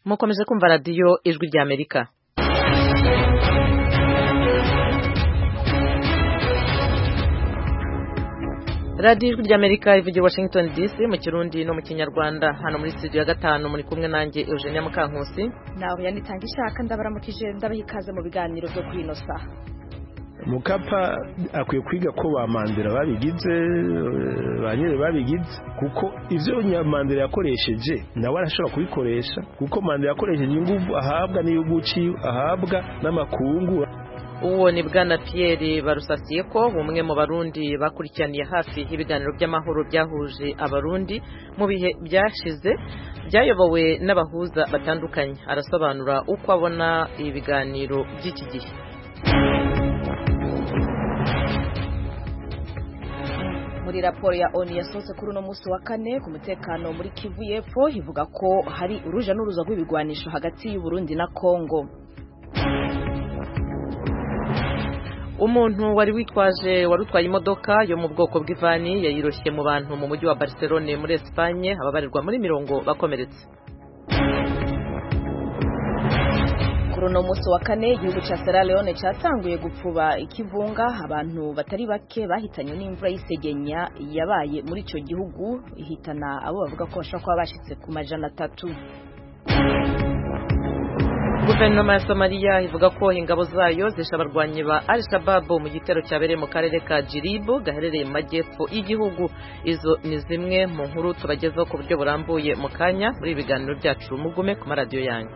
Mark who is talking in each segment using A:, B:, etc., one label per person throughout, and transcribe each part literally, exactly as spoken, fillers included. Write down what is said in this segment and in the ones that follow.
A: mukomeje kumva radiyo ijwi rya Amerika. radiyo ijwi rya Amerika ivugira Washington D C mu Kirundi no mu Kinyarwanda. Hano muri studio ya gatanu muri kumwe nanjye Eugenia Mukankusi.
B: Nawe yanitanga ishaka ndabaramukije ndabahikaze mu biganiro byo kuri ino saha.
C: Mukapa akwiye kwiga ko ba Mandela babigize banyere babigize kuko ivyo Mandela yakoresheje nawe arashobora kubikoresha kuko Mandela yakoresheje ingufu ahabwa n'iyuguci ahabwa n'amakungu.
A: Uwo ni Bwana Pierre Barusasiye ko umwe mu barundi bakurikiraniye hafi ibiganiro by'amahoro byahuje abarundi mu bihe byashize byayobowe n'abahuza batandukanye. Arasobanura uko abona ibiganiro by'iki gihe.
B: Muri raporo ya O N U yasohotse kuri uno munsi wa kane ku mutekano muri Kivu y'Epfo ivuga ko hari uruja n'uruza rw'ibigwanisho hagati y'u Burundi na Kongo.
A: Umuntu wari witwaje warutwaye imodoka yo mu bwoko bw'ivani yayiroshye mu bantu mu mujyi wa Barcelone muri Espagne, ababarirwa muri mirongo bakomeretse.
B: Kuri uno munsi wa kane igihugu ca Sierra Leone cyatanguye gupfuba ikivunga, abantu batari bake bahitanywe n'imvura y'isegenya yabaye muri ico gihugu ihitana abo bavuga ko bashaka kuba bashitse ku majana atatu.
A: Guverinoma ya Somalia ivuga ko ingabo zayo zisha abarwanyi ba Al-Shabaab mu gitero cyabereye mu karere ka Jilib gaherereye mu majyepfo y'igihugu. Izo ni zimwe mu nkuru tubagezaho ku buryo burambuye mu kanya muri ibiganiro byacu. Mugume ku maradiyo yanyu.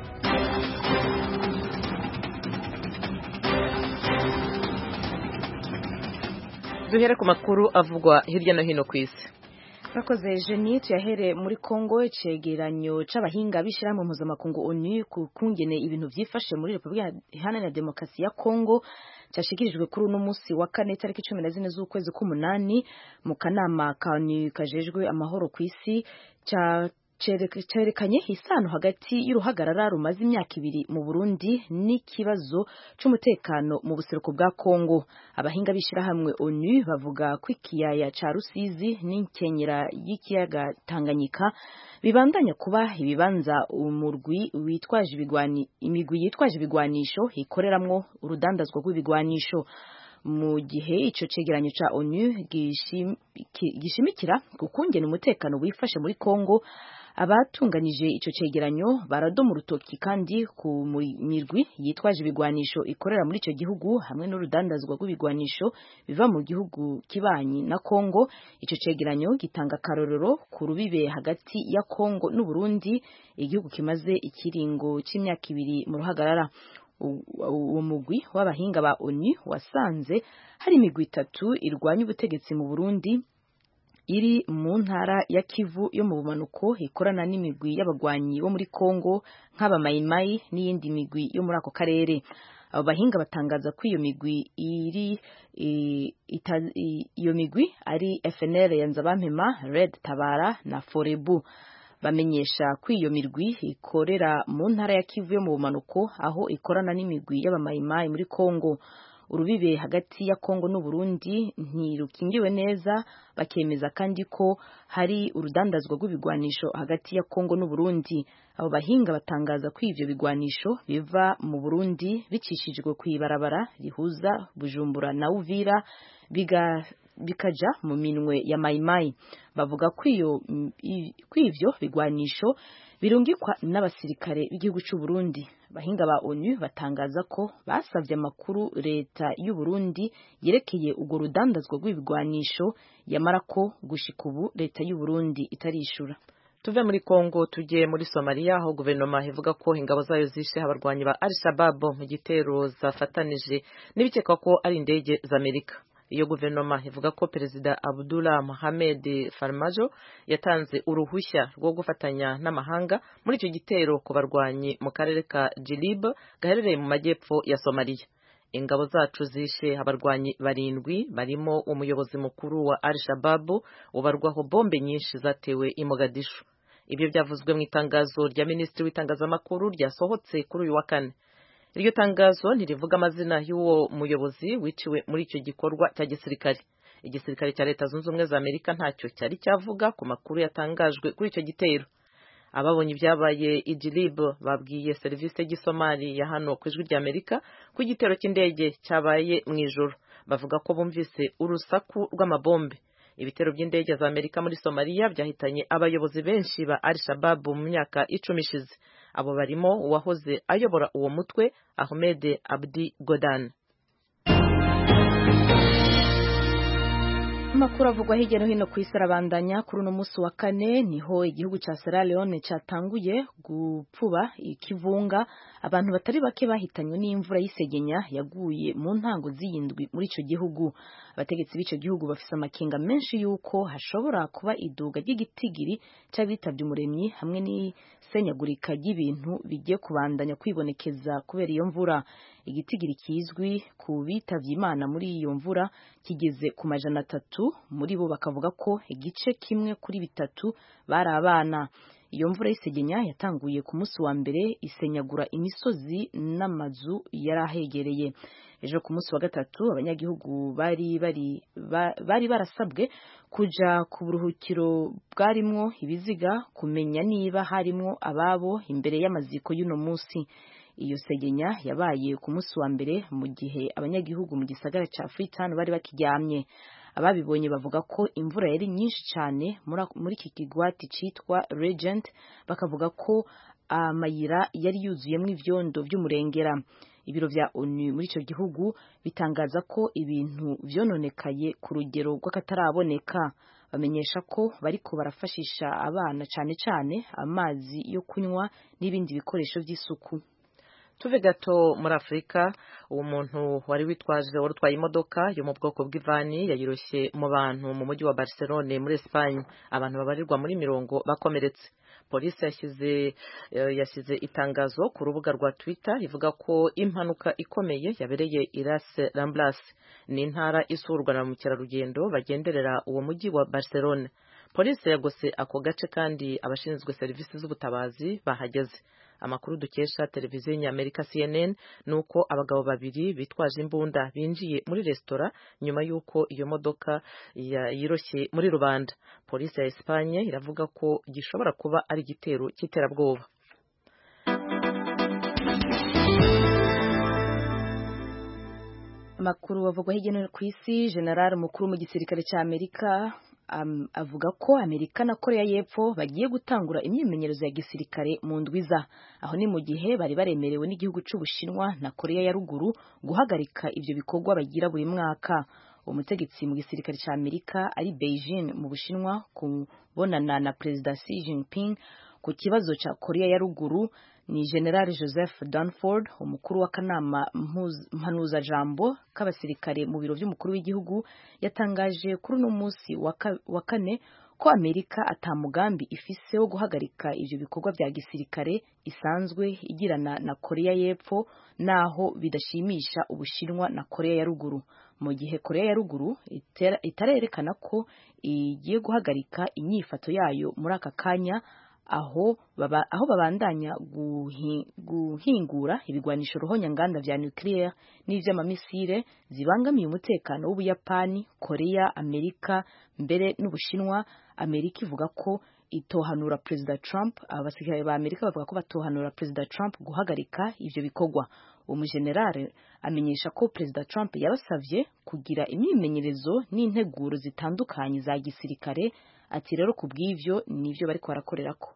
A: Duhere ku makuru avugwa hirya no hino ku isi.
B: Rakoze Jenny tuyahere muri Kongo, cegeranyo c'abahinga bishira mu mpuzamakungu O N U ku kungene ibintu vyifashe muri Republika Iharanira Demokarasi ya Kongo cyashikirijwe kuri uno munsi wa kane tariki cumi na zine z'ukwezi k'umunani mu kanama ka O N U kajejwe amahoro ku isi ca cerekanye isano hagati y'uruhagarara rumaze imyaka ibiri mu Burundi n'ikibazo c'umutekano mu buseruko bwa Kongo. Abahinga bishira hamwe O N U bavuga ko ikiyaya ca Rusizi n'inkenyera y'ikiyaga Tanganyika bibandanya kuba ibibanza umurwi witwaje ibigwani imigwi yitwaje ibigwanisho ikoreramwo urudandazwa rw'ibigwanisho. Mu gihe ico cegeranyo ca O N U gishim, gishimikira kukungena umutekano wifashe muri Kongo, abatunganije ico cegeranyo baradoma urutoki kandi ku mirwi yitwaje ibigwanisho ikorera muri ico gihugu hamwe n'urudandazwa rw'ibigwanisho biva mu gihugu kibanyi na Kongo. Ico cegeranyo gitanga karorero ku rubibe hagati ya Kongo n'u Burundi, igihugu kimaze ikiringo c'imyaka ibiri mu ruhagarara. Uwo mugwi w'abahinga ba O N U wasanze hari imigwi itatu irwanya ubutegetsi mu Burundi iri mu ntara ya Kivu yo mu bumanuko ikorana n'imigwi y'abagwanyi bo muri Kongo nk'aba Maimai n'iyindi migwi yo muri ako karere. Abo bahinga batangaza ko iyo migwi iri e, ita, e, iyo migwi ari F N L ya Nzabampema, Red Tabara na Forebu. Bamenyesha ko iyo mirwi ikorera mu ntara ya Kivu yo mu bumanuko aho ikorana n'imigwi y'abamayimayi muri Kongo. Urubibe hagati ya Kongo n'u Burundi ntirukingiwe neza, bakemeza kandi ko hari urudandazwa rw'ibigwanisho hagati ya Kongo n'u Burundi. Abo bahinga batangaza ko ivyo bigwanisho biva mu Burundi bicishijwe kwibarabara rihuza Bujumbura na Uvira biga bikaja mu minwe ya Maimai. Bavuga ko iyo kw'ivyo bigwanisho birungikwa n'abasirikare b'igihugu cy'u Burundi. Bahinga ba O N U batangaza ko basavye amakuru leta y'u Burundi yerekeye ugo rudandazwa rw'ibigwanisho, yamara ko gushika ubu leta y'u Burundi itarishura.
A: Tuve muri Kongo tujye muri Somalia aho guverinoma ivuga ko ingabo zayo zishe abarwanyi ba Al-Shabaab mu gitero zafatanije n'ibikekwa ko ari indege za Amerika. Iyo guverinoma ivuga ko Perezida Abdullah Mohamed Farmajo yatanze uruhushya rwo gufatanya n'amahanga muri icyo gitero ku barwanyi mu karere ka Jilib gaherereye mu majyepfo ya Somalia. Ingabo zacu zishe abarwanyi barindwi barimo umuyobozi mukuru wa Al-Shabaab ubarwaho bombe nyinshi zatewe i Mogadishu. Ibyo byavuzwe mu itangazo rya Minisitiri w'itangazamakuru ryasohotse kuri uyu wa kane. Iryo tangazo ntirivuga amazina y'uwo muyobozi wiciwe muri icyo gikorwa cya gisirikare. Igisirikare cya Leta Zunze Ubumwe za Amerika ntacyo cyari cyavuga ku makuru yatangajwe kuri icyo gitero. ababonye ibyabaye Idlib babwiye serivisi y'Isomali ya hano ku ijwi ry'Amerika ko igitero cy'indege cyabaye mu ijoro. Bavuga ko bumvise urusaku rw'amabombe. Ibitero by'indege za Amerika muri Somalia byahitanye abayobozi benshi ba Al-Shabaab mu myaka icumi ishize. Abo barimo uwahoze ayobora uwo mutwe Ahmed Abdi Godan.
B: Amakuru avugwa hirya no hino ku isi arabandanya. Kuri uno munsi wa kane niho igihugu cya Sierra Leone cyatanguye gupfuba ikivunga. Abantu batari bake bahitanywe n'imvura y'isegenya yaguye mu ntango z'iyindwi muri ico gihugu. Abategetsi b'ico gihugu bafise amakenga menshi yuko hashobora kuba iduga ry'igitigiri c'abitavye umuremyi hamwe n'isenyagurika ry'ibintu bigiye kubandanya kwibonekeza kubera iyo mvura. Igitigiri kizwi ku bitavye Imana muri iyo mvura kigeze ku majana atatu, muri bo bakavuga ko igice kimwe kuri bitatu bari abana. Iyo mvura y'isegenya yatanguye ku munsi wa mbere isenyagura imisozi n'amazu yarahegereye. Ejo ku munsi wa gatatu abanyagihugu bari bari bari barasabwe kuja ku buruhukiro bwarimwo ibiziga kumenya niba harimwo ababo imbere y'amaziko y'uno munsi. Iyo segenya yabaye ku munsi wa mbere mu gihe abanyagihugu mu gisagara ca Freetown bari bakiryamye. Ababibonye bavuga ko imvura yari nyinshi cyane muri iki kigwati citwa Regent, bakavuga ko amayira yari yuzuyemwo ivyondo vy'umurengera. Ibiro vya ONU muri ico gihugu bitangaza ko ibintu vyononekaye ku rugero rw'akataraboneka. Bamenyesha ko bariko barafashisha abana cane cane amazi yo kunywa n'ibindi bikoresho vy'isuku.
A: Tuve gato muri Afrika, uwo muntu wari witwaje warutwaye imodoka yo mu bwoko bw'ivani yayiroshye mu bantu mu mujyi wa Barcelone muri Espagne. Abantu babarirwa muri mirongo bakomeretse. Polisi yashyize yashyize itangazo ku rubuga rwa Twitter ivuga ko impanuka ikomeye yabereye i Las Ramblas, ni intara isurwa na mukerarugendo bagenderera uwo mujyi wa Barcelone. Polisi yagose ako gace kandi abashinzwe serivisi z'ubutabazi bahageze. Amakuru dukesha televiziyo y'Amerika C N N nuko abagabo babiri bitwaje imbunda binjiye muri resitora nyuma yuko iyo modoka yiroshye muri rubanda. Polisi ya Espagne iravuga ko gishobora kuba ari igitero cy'iterabwoba.
B: Amakuru avugwa hirya no hino ku isi. General mukuru mu gisirikare cya Amerika Um, avuga ko Amerika na Korea y'Epfo bagiye gutangura imyimenyerezo ya gisirikare mu ndwiza. Aho ni mu gihe bari baremerewe n'igihugu c'Ubushinwa na Korea ya ruguru guhagarika ivyo bikorwa bagira buri mwaka. Umutegetsi mu gisirikare ca Amerika ari Beijing mu Bushinwa kubonana na President Xi Jinping ku kibazo ca Korea ya ruguru ni General Joseph Dunford, umukuru w'akanama mpanuza jambo k'abasirikare mu biro by'umukuru w'igihugu, yatangaje kuri uno munsi wa kane ko Amerika atamugambi ifise wo guhagarika ivyo bikorwa vya gisirikare isanzwe igirana na Korea y'Epfo, naho bidashimisha Ubushinwa na Korea ya ruguru. Mu gihe Korea ya ruguru itarerekana ko igiye guhagarika inyifato yayo muri aka kanya, aho baba aho babandanya guhi, guhingura ibigwanisho ruhonya nganda vya nuclear n'ivy'amamisire zibangamiye umutekano w'Ubuyapani, Korea, Amerika mbere n'Ubushinwa. Amerika ivuga ko itohanura President Trump, abasirikare ba Amerika bavuga ko batohanura President Trump guhagarika ivyo bikorwa. Umujenerali amenyesha ko President Trump yabasavye kugira imyimenyerezo n'integuro zitandukanye za gisirikare, ati rero kubw'ivyo nivyo bariko barakorerako.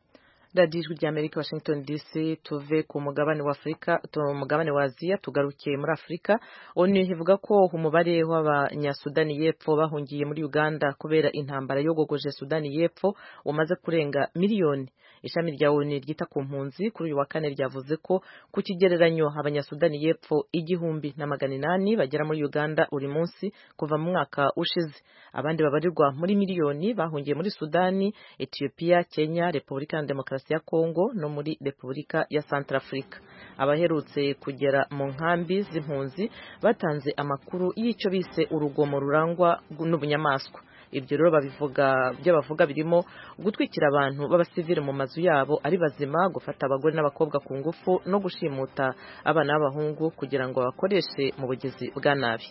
A: Radio Ijwi ry'Amerika, Washington D C. Tuve ku mugabane wa Afrika tu mugabane wa Aziya tugarukiye muri Afrika. ONU ivuga ko umubare w'abanyasudani y'Epfo bahungiye muri Uganda kubera intambara yogogoje Sudani y'Epfo umaze kurenga miliyoni. Ishami rya ONU ryita ku mpunzi kuri uyu wa kane ryavuze ko ku kigereranyo abanyasudani y'Epfo igihumbi na magana inani bagera muri Uganda uri munsi kuva mu mwaka ushize. Abandi babarirwa muri miliyoni bahungiye muri Sudani, Ethiopia, Kenya, Republika ya Demokarasi ya Kongo no muri Republika ya Centrafrica. Abaherutse kugera mu nkambi z'impunzi batanze amakuru y'icyo bise urugomo rurangwa n'ubunyamaswa. Ibyo rero babivuga byo bavuga birimo gutwikira abantu b'abasivile mu mazu yabo ari bazima, gufata abagore n'abakobwa ku ngufu no gushimuta abana b'abahungu kugira ngo bakoreshe mu bugizi bwa nabi.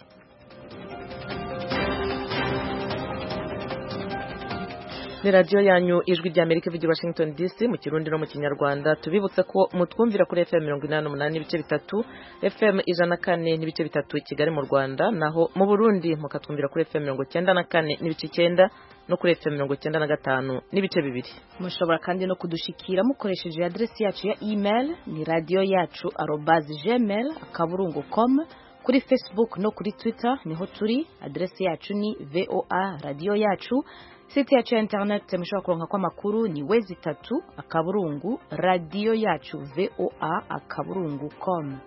A: ni radio yanyu ijwi rya Amerika ivugira Washington D C mu kirundi no mu kinyarwanda. Tubibutse ko mutwumvira kuri F M mirongo inani n'umunani n'ibice bitatu, F M ijana na kane n'ibice bitatu i Kigali mu Rwanda, naho mu Burundi mukatwumvira kuri F M mirongo icyenda na kane n'ibice icyenda no kuri F M mirongo icyenda na gatanu n'ibice bibiri.
B: Mushobora kandi no kudushikira mukoresheje adresi yacu ya email ni radio yacu arobase gmail akaburungu dot com. Kuri Facebook no kuri Twitter niho turi, adresi yacu ni V O A radio yacu. Site yacu ya internet mushobora kuronka kwa makuru ni wezi tatu akaburungu radio yacu V O A akaburungu com.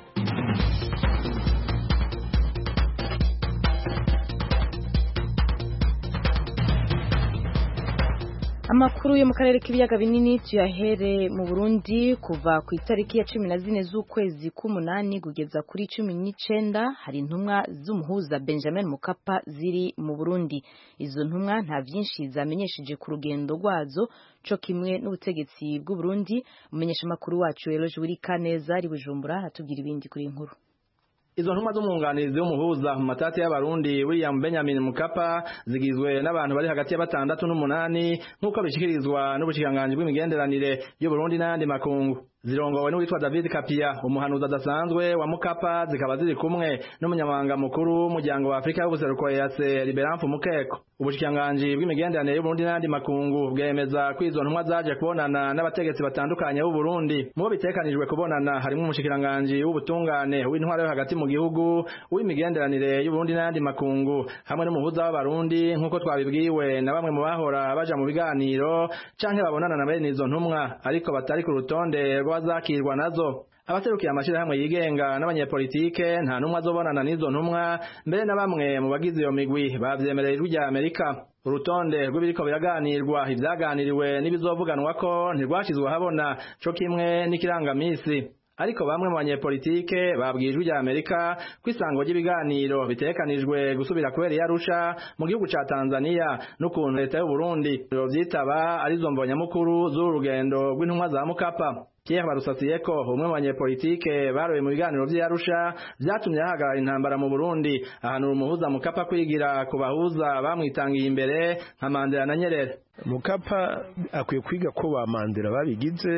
B: Amakuru yo mu karere k'ibiyaga binini tuyahere mu Burundi. Kuva ku itariki ya cumi na zine z'ukwezi k'umunani kugeza kuri cumi n'icenda hari intumwa z'umuhuza Benjamin Mkapa ziri mu Burundi. Izo ntumwa nta vyinshi zamenyesheje ku rugendo rwazo co kimwe n'ubutegetsi bw'u Burundi. Umenyesha makuru wacu Eloge Burikaneza ari Bujumbura atubwira ibindi kuri inkuru.
D: Izo ntumwa z'umwunganizi w'umuhuza mu matati y'abarundi William Benjamin Mkapa zigizwe n'abantu bari hagati ya batandatu n'umunani nk'uko bishikirizwa n'ubushikiranganji bw'imigenderanire y'u Burundi n'andi makungu. Zirongowe n'uwitwa David Kapia, umuhanuzi adasanzwe wa Mkapa, zikaba ziri kumwe n'umunyamabanga mukuru w'umuryango wa Afrika y'ubuseruko E A C Liberan Mukeko. Ubushikiranganji bw'imigenderanire y'u Burundi n'andi makungu bwemeza ko izo ntumwa zaje kubonana n'abategetsi batandukanye b'u Burundi. Mu bitekanijwe kubonana harimo umushikiranganji w'ubutungane w'intwaro yo hagati mu gihugu, w'imigenderanire y'u Burundi n'andi makungu, hamwe n'umuhuza w'abarundi nk'uko twabibwiwe na bamwe mu bahora baja mu biganiro canke babonana na bene izo ntumwa ariko batari ku rutonde bazakirwa nazo. Abaserukiye amashirahamwe yigenga n'abanyepolitike nta numwe azobonana n'izo ntumwa, mbere na bamwe mu bagize iyo migwi bavyemereye ijwi rya Amerika. Urutonde rw'ibiriko biraganirwa, ivyaganiriwe n'ibizovuganwa ko ntirwashizwe habona co kimwe n'ikirangamisi. Ariko bamwe mu banyepolitike babwijwe rya Amerika kwisango ry'ibiganiro bitekanijwe gusubira kubera yarusha mu gihugu ca Tanzania n'ukuntu leta y'u Burundi vyitaba arizo mbonyamukuru z'urugendo rw'intumwa za Mkapa. Pierre Barusasiyeko, umwe mu banyepolitike baroye mu biganiro vy'Arusha vyatumye hahagarara intambara mu Burundi, ahanura umuhuza Mkapa kwigira ku bahuza bamwitangiye imbere nka Mandela na Nyerere.
C: Mkapa akwiye kwiga ko ba Mandela babigize,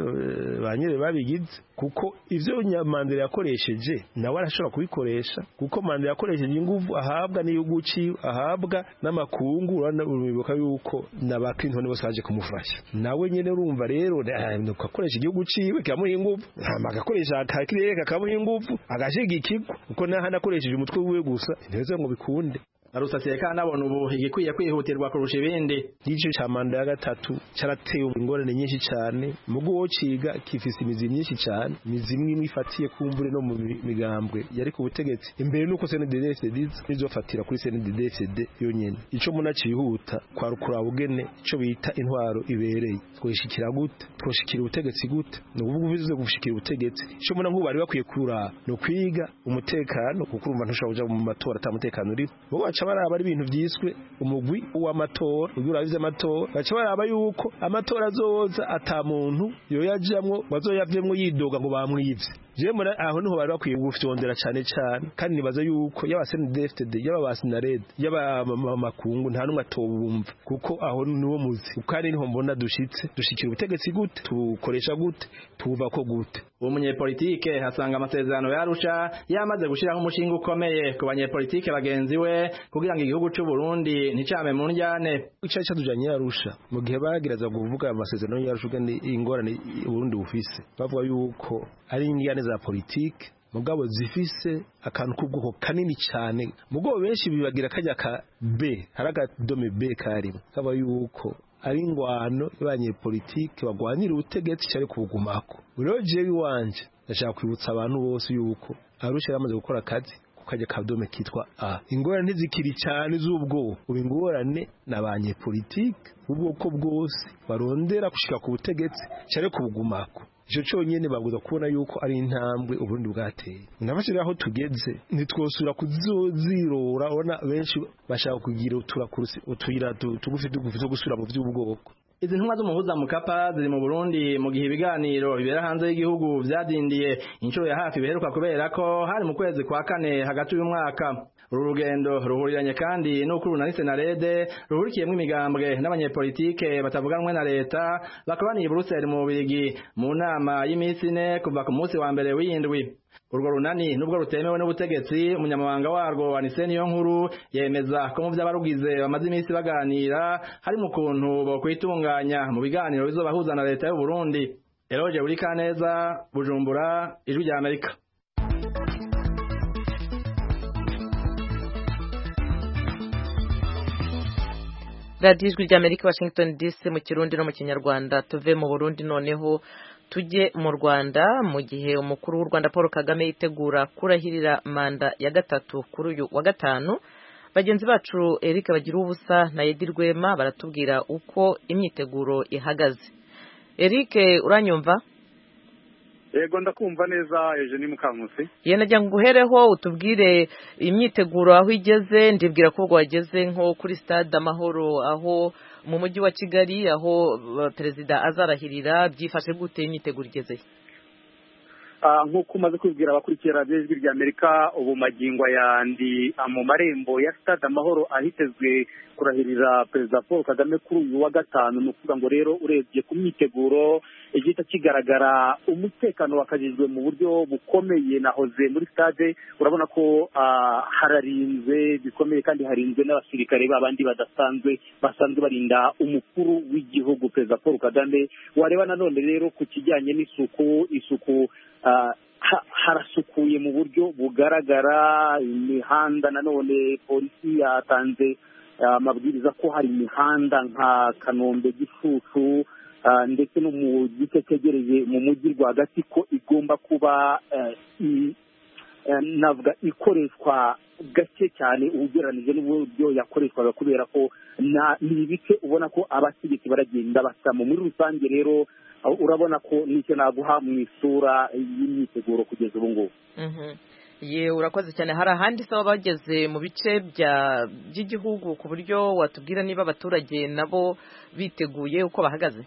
C: ba Nyerere babigize, kuko ivyo Mandela yakoresheje nawe arashobora kubikoresha, kuko Mandela yakoresheje inguvu ahabwa n'iyuguci ahabwa n'amakungu, uranibuka yuko na Clinton bose baje kumufasha. Nawe nyene urumva rero nukakoresha igihugu ciwe kamuha inguvu, agakoresha akakirere kakamuha inguvu, agashigikirwa, kuko naho anakoresheje umutwe wiwe gusa nteze ngo bikunde.
D: Arusasiye kandi abona ubu igikwiye kwihutirwa kurusha ibindi.
C: Igice ca manda ya gatatu carateye ingorane nyinshi cyane, mugo wociga kifise imizi myinshi cyane, imizi imwe ifatiye kumbure no mu migambwe yari ku butegetsi. Imbere nuko C N D D F D izofatira kuri C N D D F D yonyene. Ico muna cihuta kwa rukura bugene ico bita intwaro ibereye. Twoshikira gute? Twoshikira ubutegetsi gute? No kuvuga bivuze gushikira ubutegetsi. Ico muna nk'ubari bakwiye kura no kwiga umutekano, kuko urumva ntushobora kuja mu matora atamutekano uri. Bo baca baraba ari ibintu vyiswe umugwi w'amatora, urabize amatora, baca baraba yuko amatora azoza ata muntu yo yajamwo bazoyavyemwo yidoga ngo bamwivye. Je mura aho niho bari bakwiye gufyondera cyane cyane, kandi nibaza yuko yaba C N D D F D yaba basinarede yaba makungu nta numwe atobumva, kuko aho niwo muzi. Ukari niho mbona dushitse, dushikira ubutegetsi gute, tukoresha gute, tuva ko gute.
D: Uwo munyepolitike hasanga amasezerano yarusha yamaze gushiraho umushinga ukomeye ku banyepolitike bagenzi we kugira ngo igihugu cy'u Burundi nticame mu njyane.
C: Icaje cyadujanye yarusha mu gihe bagiraza kuvuga amasezerano yarusha kandi ingorane Burundi bufise, bavuga yuko ari ingane za politike mugabo zifise akantu k'ubwoko kanini cyane, mugabo benshi bibagira kajya ka B haraga dome B karimo, kaba yuko ari ingwano y'abanyepolitike bagwanira ubutegetsi cyari kubugumako. Rero jewe wanje ndashaka kwibutsa abantu bose yuko Arusha yamaze gukora akazi kukajya kadome kitwa A. Ingorane ntizikiri cyane z'ubwo ubingorane n'abanyepolitike ubwoko bwose barondera gushika ku butegetsi cyari kubugumako. Ico cyonyene babuza kubona yuko ari intambwe Uburundi bwateye. Nabashira aho tugeze nitwosura kuzozirora, ona benshi bashaka kugira uturakurusi utuyira tugufi tugufi zo gusura mu vy'ubwoko.
D: Izi ntumwa z'umuhuza Mkapa ziri mu Burundi mu gihe ibiganiro bibera hanze y'igihugu vyadindiye inshuro ya hafi biheruka kubera ko hari mu kwezi kwa kane hagati y'umwaka. uru rugendo ruhuriranye kandi n'uko urunani Senarede ruhurikiyemo imigambwe n'abanyepolitike batavuganwe na leta bakabaniye Bruxelles mu Bubiligi mu nama y'iminsi ine kuva ku munsi wa mbere w'indwi. Urwo runani nubwo rutemewe n'ubutegetsi umunyamabanga warwo Anise Niyonkuru yemeza ko mu by'abarugize bamaze iminsi baganira hari mu kuntu bo kwitunganya mu biganiro bizobahuza na leta y'u Burundi. Eroje Urikaneza, Bujumbura, Ijwi rya Amerika.
A: Radio Ijwi rya Amerika, Washington D C mu Kirundi no mu Kinyarwanda. Tuve mu Burundi noneho tujye mu Rwanda, mu gihe umukuru w'u Rwanda Paul Kagame yitegura kurahirira manda ya gatatu kuri uyu wa gatanu. Bagenzi bacu Eric Bagiruwubusa na Edi Rwema baratubwira uko imyiteguro ihagaze. Eric, uranyumva?
E: Yego ndakumva neza Eugenie Mukankusi.
A: Ye najya nguhereho utubwire imyiteguro aho igeze. Ndibwira ko wageze nko kuri Stade Amahoro aho mu mujyi wa Kigali aho perezida azarahirira, byifashe gute imyiteguro igeze?
E: Ah nkuko umaze kwibwira abakurikira Radio Ijwi rya Amerika, ubu magingo yandi mu marembo ya Stade Amahoro ahitezwe kurahirira perezida Paul Kagame kuri uyu wa gatanu. Nukuvuga ngo rero urebye ku myiteguro igita kigaragara umutekano wakajijwe mu buryo bukomeye. Nahoze muri stade urabona ko uh, hararinzwe bikomeye kandi harinzwe n'abasirikare babandi badasanzwe basanzwe barinda umukuru w'igihugu perezida Paul Kagame. Wareba nanone rero ku kijyanye n'isuku isuku uh, ha, harasukuye mu buryo bugaragara. Imihanda nanone polisi yatanze amabwiriza uh, ko hari imihanda nka Kanombe, Gishushu Uh, ndetse no mu gice cyegereje mu mujyi rwagati ko igomba kuba uh, i, uh, navuga ikoreshwa gake cyane ugereranije n'uburyo yakoreshwaga, kubera ko ni ibice ubona ko abategetsi baragenda basamo. Muri rusange rero uh, urabona ko nicyo naguha mu isura y'imyiteguro kugeza ubu ngubu.
A: Mhm. Ye urakoze cyane. Hari ahandi saba bageze mu bice bya by'igihugu ku buryo watubwira niba abaturage nabo biteguye uko bahagaze?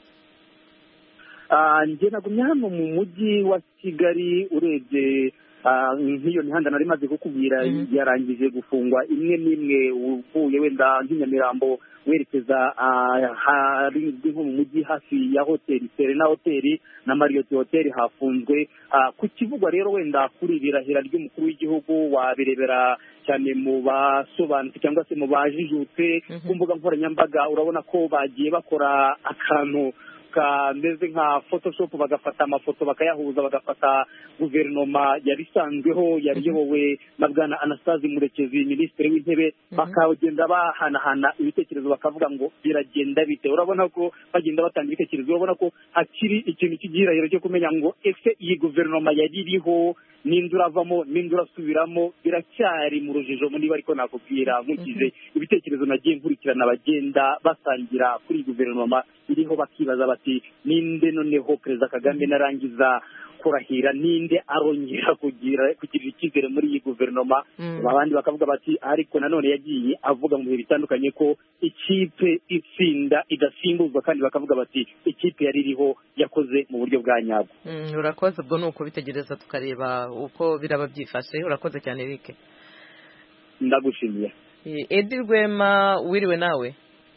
E: Njye nagumye hano mu mujyi wa Kigali. Urebye nk'iyo mihanda nari maze kukubwira yarangije gufungwa imwe n'imwe, uvuye wenda nk'inyamirambo werekeza hari nko mu mujyi hafi ya hoteli Serena hoteli na Marriott hoteli hafunzwe. Ku kivugwa rero wenda kuri irahira ry'umukuru w'igihugu wabirebera cyane mu basobanutse cyangwa se mu bajijutse ku mbuga nkoranyambaga. Urabona ko bagiye bakora akantu kameze nka Photoshop, bagafata amafoto bakayahuza, bagafata guverinoma yari isanzweho yari iyobowe na bwana Anastase Murekezi minisitiri w'intebe, bakagenda bahanahana ibitekerezo bakavuga ngo biragenda bite. Urabona ko bagenda batanga ibitekerezo, urabona ko hakiri ikintu cy'igirahiro cyo kumenya ngo ese iyi guverinoma yari iriho n'indi uravamo n'indi urasubiramo, biracyari mu rujijo. Niba ariko nakubwira nkurikije ibitekerezo nagiye nkurikirana bagenda basangira kuri guverinoma iriho, bakibaza bati ninde noneho perezida Kagame narangiza kurahira ninde arongera kugira kugira icyizere muri iyi guverinoma. Abandi bakavuga bati ariko nanone yagiye avuga mu bihe bitandukanye ko ikipe itsinda idasimbuzwa, kandi bakavuga bati ikipe yari iriho yakoze mu buryo bwa nyabwo.
A: Urakoze. Ubwo nuko bitegereza tukareba uko biraba byifashe. Urakoze cyane Eric.
E: Ndagushimiye.
A: Edi Rwema, wiriwe nawe?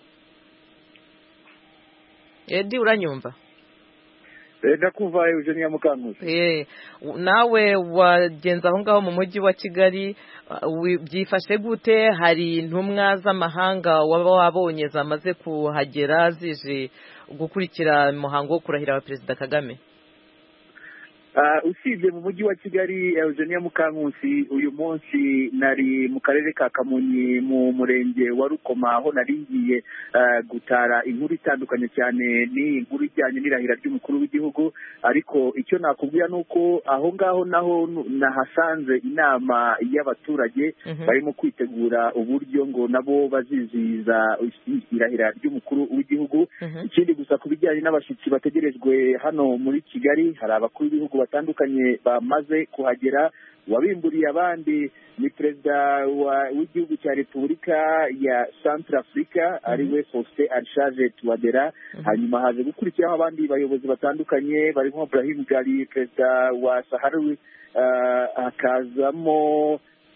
A: Edi uranyumva?
E: Ndakumva Eugenie Mukankusi.
A: Eh nawe wagenza aho ngaho mu mujyi wa Kigali, byifashe gute? Hari intumwa z'amahanga waba wabonye zamaze kuhagera zije gukurikira umuhango wo kurahira wa perezida Kagame?
F: Uh, usibye mu mujyi wa Kigali Eugenie Mukankusi, uyu munsi nari mu karere ka Kamonyi mu murenge wa Rukoma, aho naringiye uh, gutara inkuru itandukanye cyane ni inkuru ijyanye n'irahira ry'umukuru w'igihugu. Ariko icyo nakubwira nuko aho ngaho naho nahasanze inama y'abaturage uh -huh. barimo kwitegura uburyo ngo nabo bazizihiza irahira ry'umukuru w'igihugu. uh -huh. Ikindi gusa kubijyanye n'abashitsi bategerejwe hano muri Kigali, hari abakuru b'ibihugu batandukanye bamaze kuhagera. Wabimburiye abandi ni perezida w'igihugu cya Repubulika ya Centrafrica ariwe Faustin Archange Touadera. Hanyuma haje gukurikiraho abandi bayobozi batandukanye barimo Brahim Ghali, perezida wa Sahrawi, hakazamo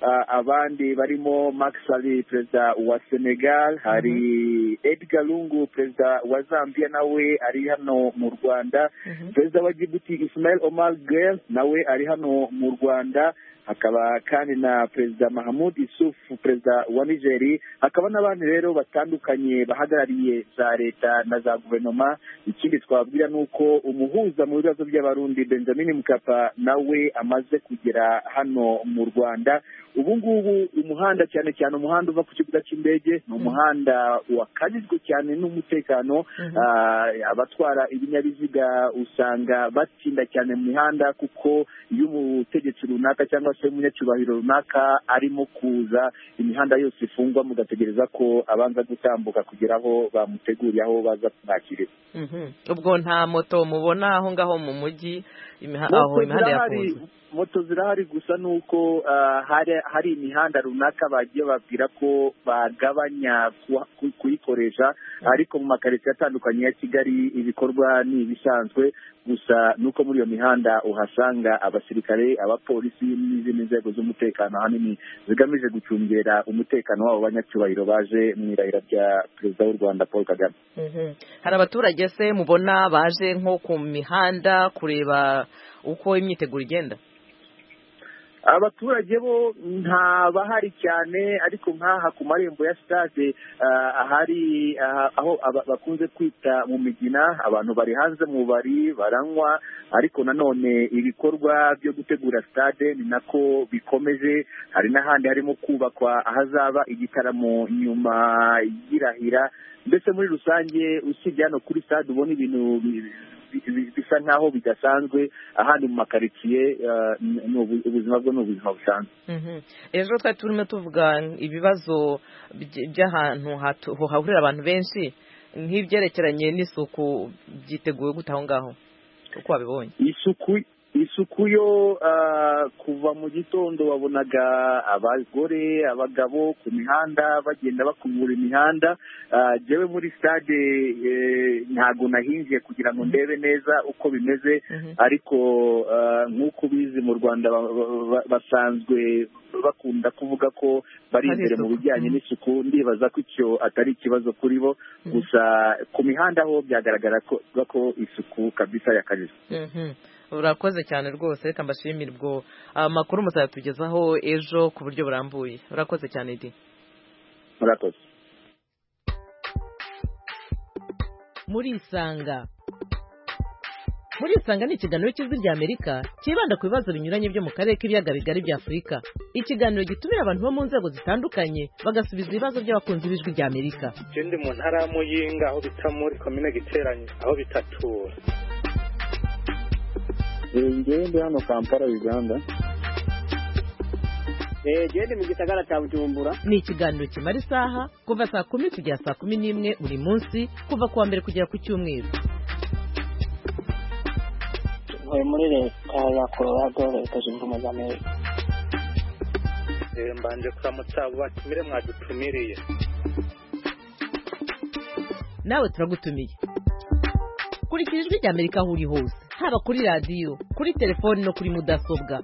F: abandi barimo Macky Sall perezida wa Senegal, hari Edgar Lungu perezida wa Zambia nawe ari hano mu Rwanda, perezida wa Djibouti Ismail Omar Guelleh nawe ari hano mu Rwanda, hakaba kandi na perezida Mahamoud Issouf perezida wa Niger, hakaba n'abandi rero batandukanye bahagarariye za leta na za guverinoma. Ikindi twabwira nuko umuhuza mu bibazo by'abarundi Benjamin Mkapa nawe amaze kugera hano mu Rwanda. Ubu ngubu umuhanda cyane cyane umuhanda uva ku kibuga cy'indege ni umuhanda wakajijwe cyane n'umutekano. Abatwara ibinyabiziga usanga batinda cyane mu mihanda, kuko iyo umutegetsi runaka cyangwa se umunyacyubahiro runaka arimo kuza, imihanda yose ifungwa, mugategereza ko abanza gutambuka kugira aho bamuteguriye aho baza kumwakirira.
A: Ubwo nta moto mubona aho ngaho mu mujyi aho imihanda yafunzwe?
F: Moto zirahari, gusa nuko uh, hari hari imihanda runaka bagiye babwira ko bagabanya kuyikoresha, ariko mu makaritsiye atandukanye ya Kigali ibikorwa ni ibisanzwe. Gusa nuko muri iyo mihanda uhasanga abasirikare, abapolisi n'izindi nzego z'umutekano hanini zigamije gucungera umutekano w'abo banyacyubahiro baje mu irahira rya perezida w'u Rwanda Paul Kagame.
A: Hari abaturage se mubona baje nko ku mihanda kureba uko imyiteguro igenda?
F: Abaturage bo nta bahari cyane, ariko nk'aha ku marembo ya stade ahari aho bakunze kwita mu Migina, abantu bari hanze mu bari baranywa, ariko nanone ibikorwa byo gutegura stade ni nako bikomeje. Hari n'ahandi harimo kubakwa ahazaba igitaramo nyuma y'irahira. Mbese muri rusange usibye hano kuri stade ubona ibintu bisa nkaho bidasanzwe, ahandi mu makaritsiye ubuzima bwo ni ubuzima busanzwe.
A: Ejo twari turimo tuvuga ibibazo by'ahantu hahurira abantu benshi, nk'ibyerekeranye n'isuku, byiteguye gute aho ngaho uko wabibonye?
F: Isuku isuku yo kuva mu gitondo wabonaga abagore abagabo ku mihanda bagenda bakubura imihanda. Jewe muri stade ntago nahinjiye kugira ngo ndebe neza uko bimeze, ariko nk'uko bizi mu Rwanda basanzwe bakunda kuvuga ko bari imbere mu bijyanye n'isuku. Ndibaza ko icyo atari ikibazo kuri bo, gusa ku mihanda ho byagaragara ko isuku kabisa yakajijwe.
A: Urakoze cyane rwose, reka mbashimire. Ubwo amakuru muzatugezaho ejo ku buryo burambuye. Urakoze cyane Edi.
F: Murakoze.
A: Muri Isanga. Muri Isanga ni ikiganiro cy'Ijwi ry'Amerika kibanda ku bibazo binyuranye byo mu karere k'ibiyaga bigari bya Afurika. Ikiganiro gitumira abantu bo mu nzego zitandukanye bagasubiza ibibazo by'abakunzi b'Ijwi ry'Amerika.
G: Ndi mu ntara ya Muyinga aho bita muri komine Giteranye aho bitatura.
F: Ngende hano Kampala Uganda.
H: Eh gende mu gisagara cya Bujumbura.
A: Ni ikiganiro kimara isaha kuva saa kumi kugera saa kumi n'imwe buri munsi, kuva kuwa mbere kugera ku cyumweru.
H: Ntuye muri leta ya Colorado, leta zunze ubumwe za Amerika.
G: Eh mbanje kuramutsa abo batumire mwadutumiriye.
A: Nawe turagutumiye. Kurikira Ijwi ry'Amerika aho uri hose, haba kuri radiyo, kuri telefoni no kuri mudasobwa.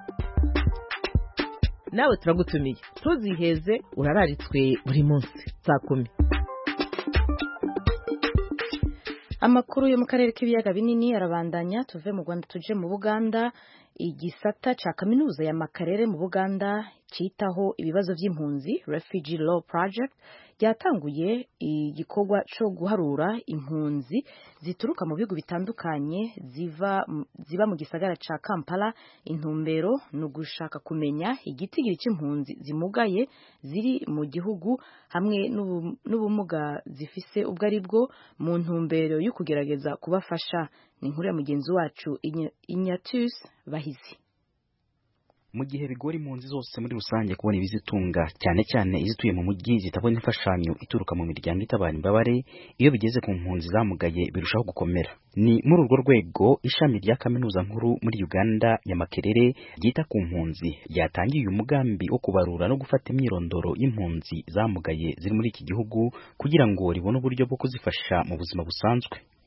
A: Nawe turagutumiye, tuziheze urararitswe buri munsi saa kumi.
B: Amakuru yo mu karere k'ibiyaga binini arabandanya. Tuve mu Rwanda tuje mu Buganda. Igisata ca kaminuza ya Makerere mu Buganda citaho ibibazo by'impunzi, Refugee Law Project, ryatanguye igikorwa cyo guharura impunzi zituruka mu bihugu bitandukanye ziva ziba mu gisagara ca Kampala. Intumbero no gushaka kumenya igitigiri cy'impunzi zimugaye ziri mu gihugu hamwe n'ubumuga zifise ubwo ari bwo, mu ntumbero yo kugerageza kubafasha. Ni inkuru ya mugenzi wacu Ignatius Bahizi.
I: Mu gihe bigora impunzi zose muri rusange kubona ibizitunga, cyane cyane izituye mu mujyi zitabona imfashanyo ituruka mu miryango itabara imbabare, iyo bigeze ku mpunzi zamugaye birushaho gukomera. Ni muri urwo rwego ishami rya kaminuza nkuru muri Uganda ya Makerere ryita ku mpunzi ryatangiye umugambi wo kubarura no gufata imyirondoro y'impunzi zamugaye ziri muri iki gihugu kugira ngo ribone uburyo bwo kuzifasha mu buzima busanzwe.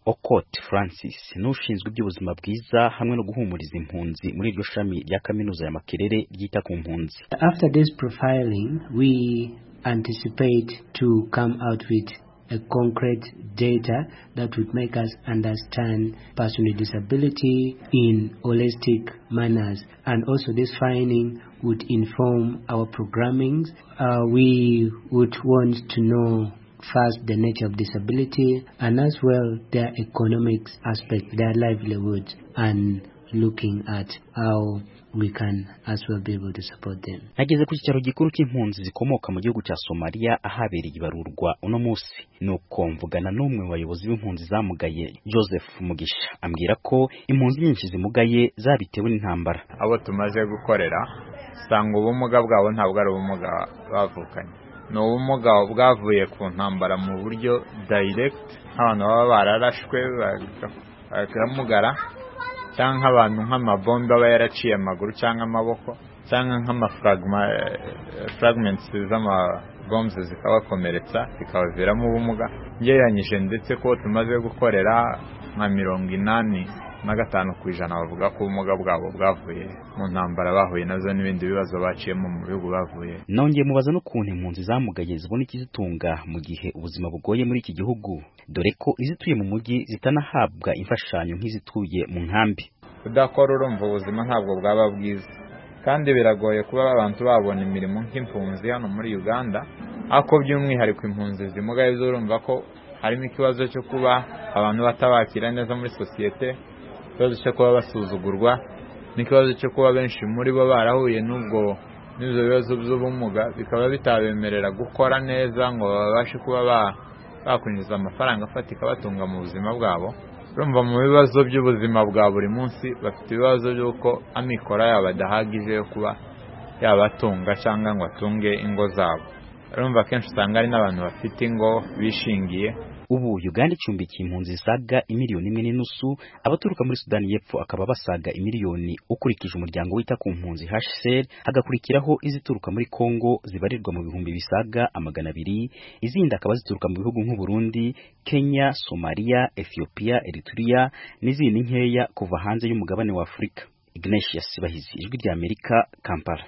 I: Okot Francis n'ushinzwe iby'ubuzima bwiza hamwe no guhumuriza impunzi muri iryo shami rya kaminuza ya Makerere ryita ku mpunzi.
J: After this profiling, we anticipate to come out with a concrete data that would make us understand person with disability in holistic manners, and also this finding would inform our programming. Uh, we would want to know first the nature of disability and as well their economic aspect, their livelihood, and looking at how we can as well be able to support them.
I: Nageze ku cyaro gikuru cy'impunzi zikomoka mu gihugu cya Somalia ahabereye ibarurwa uno munsi, nuko mvugana n'umwe mu bayobozi b'impunzi zamugaye Joseph Mugisha ambwira ko impunzi nyinshi zimugaye zabitewe n'intambara.
K: Abo tumaze gukorera sanga ubumuga bwabo ntabwo ari ubumuga bavukanye, ni ubumuga bwavuye ku ntambara mu buryo direct, abantu baba bararashwe bakamugara, cyangwa abantu nk'amabombe aba yaraciye amaguru cyangwa amaboko, cyangwa nk'amafragments z'amabombs zikabakomeretsa zikabaviramo ubumuga. Ngereranyije ndetse ko tumaze gukorera nka mirongo inani na gatanu ku ijana bavuga ko ubumuga bwabo bwavuye mu ntambara bahuye nazo n'ibindi bibazo baciyemo mu bihugu bavuye.
I: Nongeye mubaza n'ukuntu impunzi zamugaye zibona ikizitunga mu gihe ubuzima bugoye muri iki gihugu, dore ko izituye mu mujyi zitanahabwa imfashanyo nk'izituye mu nkambi.
K: Kudakora urumva ubuzima ntabwo bwaba bwiza, kandi biragoye kuba abantu babona imirimo nk'impunzi hano muri Uganda, ako by'umwihariko impunzi zimugaye zurumva ko harimo ikibazo cyo kuba abantu batabakira neza muri sosiyete, ikibazo cyo kuba basuzugurwa, n'ikibazo cyo kuba benshi muri bo barahuye n'ubwo n'ibyo bibazo by'ubumuga bikaba bitabemerera gukora neza ngo babashe kuba bakwinjiza amafaranga afatika batunga mu buzima bwabo. Urumva mu bibazo by'ubuzima bwa buri munsi bafite ibibazo by'uko amikoro yabo adahagije yo kuba yabatunga cyangwa ngo atunge ingo zabo. Urumva kenshi usanga ari n'abantu bafite ingo bishingiye.
I: Ubu Uganda icumbikiye impunzi zisaga imiliyoni imwe n'inusu, abaturuka muri Sudani y'Epfo akaba basaga imiliyoni ukurikije umuryango wita ku mpunzi H C R, hagakurikiraho izituruka muri Kongo zibarirwa mu bihumbi bisaga amagana abiri, izindi akaba zituruka mu bihugu nk'u Burundi, Kenya, Somalia, Ethiopia, Eritrea n'izindi nkeya kuva hanze y'umugabane wa Afrika. Ignatius Bahizi, Ijwi rya Amerika, Kampala.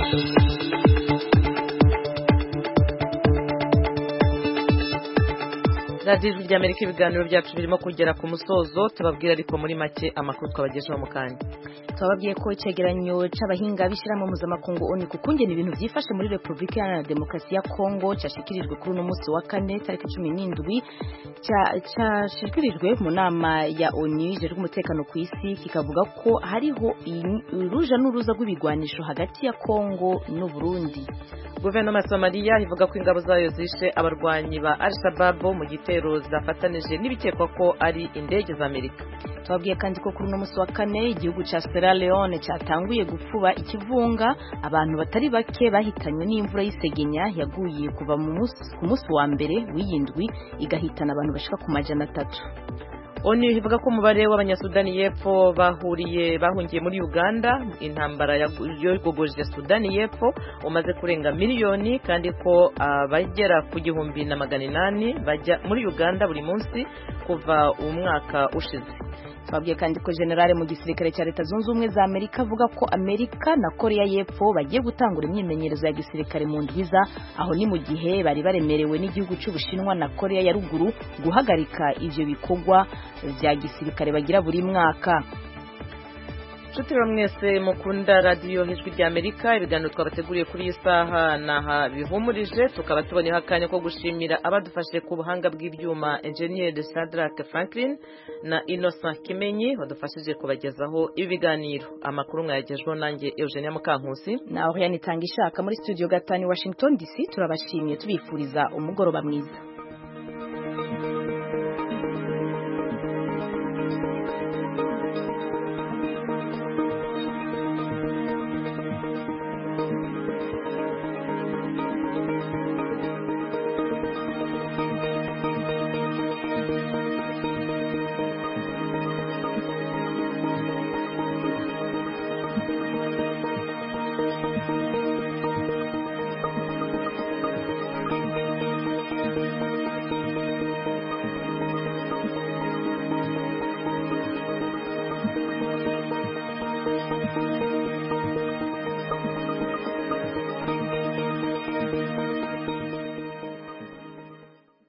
A: Radio Ijwi rya Amerika, ibiganiro byacu birimo kugera ku musozo, tubabwira ariko muri make amakuru twabagejeho mu kanya.
B: Twababwiye ko icyegeranyo c'abahinga bishiramo mpuzamakungu ONU kukungena ibintu byifashe muri Repubulika Iharanira Demokarasi ya Kongo cyashikirijwe kuri uno munsi wa kane tariki cumi n'indwi, cyashikirijwe mu nama ya ONU ijejwe umutekano ku isi, kikavuga ko hariho uruja n'uruza rw'ibigwanisho hagati ya Kongo n'u Burundi.
A: Guverinoma ya Somalia ivuga ko ingabo zayo zishe abarwanyi ba Al-Shabaab mu gitero zafatanije n'ibikekwa ko ari indege za Amerika.
B: Twabwiye kandi ko kuri uno munsi wa kane igihugu ca Sierra Leone cyatanguye gupfuba ikivunga, abantu batari bake bahitanywe n'imvura y'isegenya yaguye kuva mu munsi wa mbere w'iyindwi igahitana abantu bashika ku majana atatu.
A: ONU ivuga ko umubare w'abanyasudani y'Epfo bahuriye bahungiye muri Uganda intambara yogogoje Sudani y'Epfo umaze kurenga miliyoni, kandi ko abagera ku gihumbi na magana inani bajya muri Uganda buri munsi kuva umwaka ushize.
B: Twabwiye kandi ko generale mu gisirikare cya Leta Zunze Ubumwe za Amerika avuga ko Amerika na Korea y'Epfo bagiye gutangura imyimenyerezo ya gisirikare mu ndwiza, aho ni mu gihe bari baremerewe n'igihugu cy'Ubushinwa na Korea ya ruguru guhagarika ivyo bikorwa vya gisirikare bagira buri mwaka.
A: Shutiro mwese mukunda radio Ijwi rya Amerika, ibiganiro twabateguriye kuri iyi saha naha bihumurije, tukaba tubonye hakanya ko gushimira abadufashije ku buhanga bw'ibyuma Engineer de Shadrack Franklin na Innocent Kimenyi badufashije kubagezaho ibiganiro. Amakuru mwayagejweho nanjye Eugenia Mukankusi
B: na Oriane Tangishaka muri studio gatanu Washington D C. Turabashimiye tubifuriza umugoroba mwiza.